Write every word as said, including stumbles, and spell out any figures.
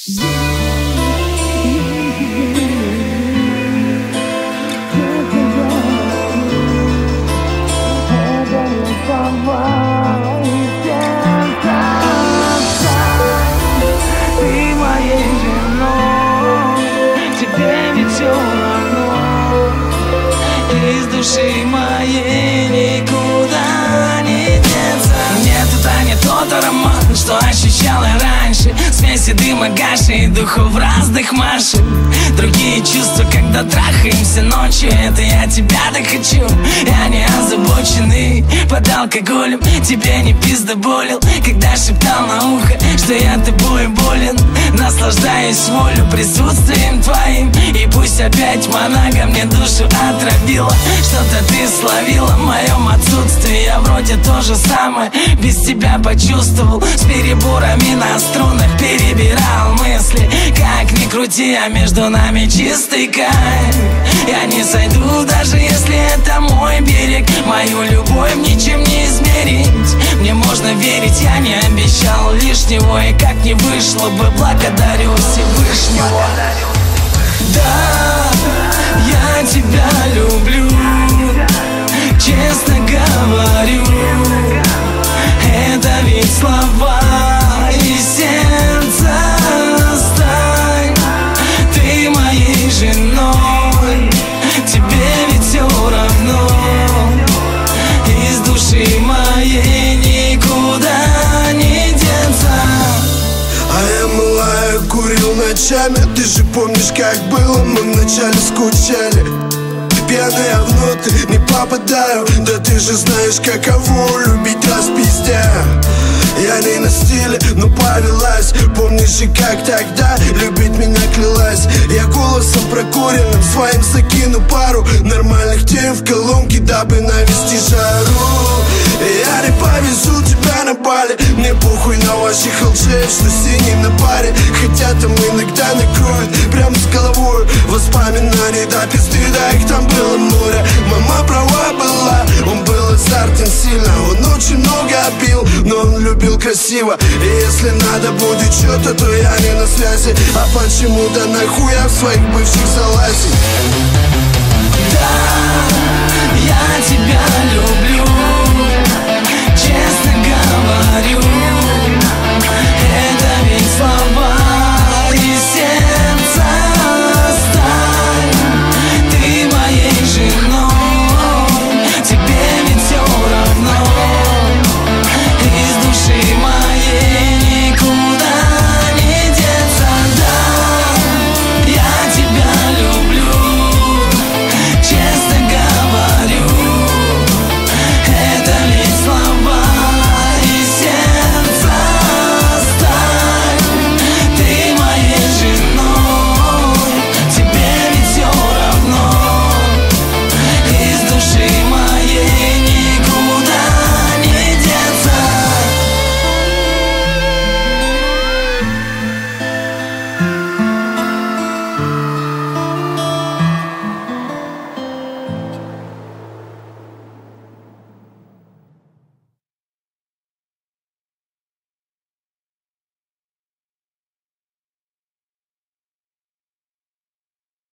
Из души моей никуда не деться. Нет, это не тот аромат, что ощущал я раньше. Смеси дыма, гаши и духов разных машин. Другие чувства, когда трахаемся ночью. Это я тебя так хочу. Я не озабоченный под алкоголем. Тебе не пиздоболил, когда шептал на ухо, что я тобой болен. Наслаждаюсь волю присутствием твоим. И пусть опять монага мне душу отравила. Что-то ты словила в моем отсутствии. Я вроде то же самое без тебя почувствовал. С переборами на струнах перебирал мысли. Как ни крути, а между нами чистый кайф. Я не сойду, даже если это мой берег. Мою любовь ничем не измерить. Мне можно верить, я не обещал лишнего. И как не вышло бы, благодарю Всевышнего. Да, я тебя люблю, честно говорю. Это ведь слова из сердца. Стань ты моей женой, тебе ведь все равно. Из души моей никуда не деться. А я малая курил ночами. Ты же помнишь, как было, мы вначале скучали. Пьяная внутрь не попадаю. Да ты же знаешь, каково любить распиздя. Я не на стиле, но повелась. Помнишь же, как тогда любить меня клялась. Я голосом прокуренным своим закину пару нормальных тем в колонке, дабы навести жару. Я не повезу тебя на Бали. Мне похуй на ваших алчеев, что синим на паре. Хотя там иногда накроет прям с головой. Воспоминаний до пизды, да их там было море. Мама права была, он был азартен сильно. Он очень много пил, но он любил красиво. И если надо будет что-то, то я не на связи. А почему да нахуй я в своих бывших залазить? Да, я тебя люблю,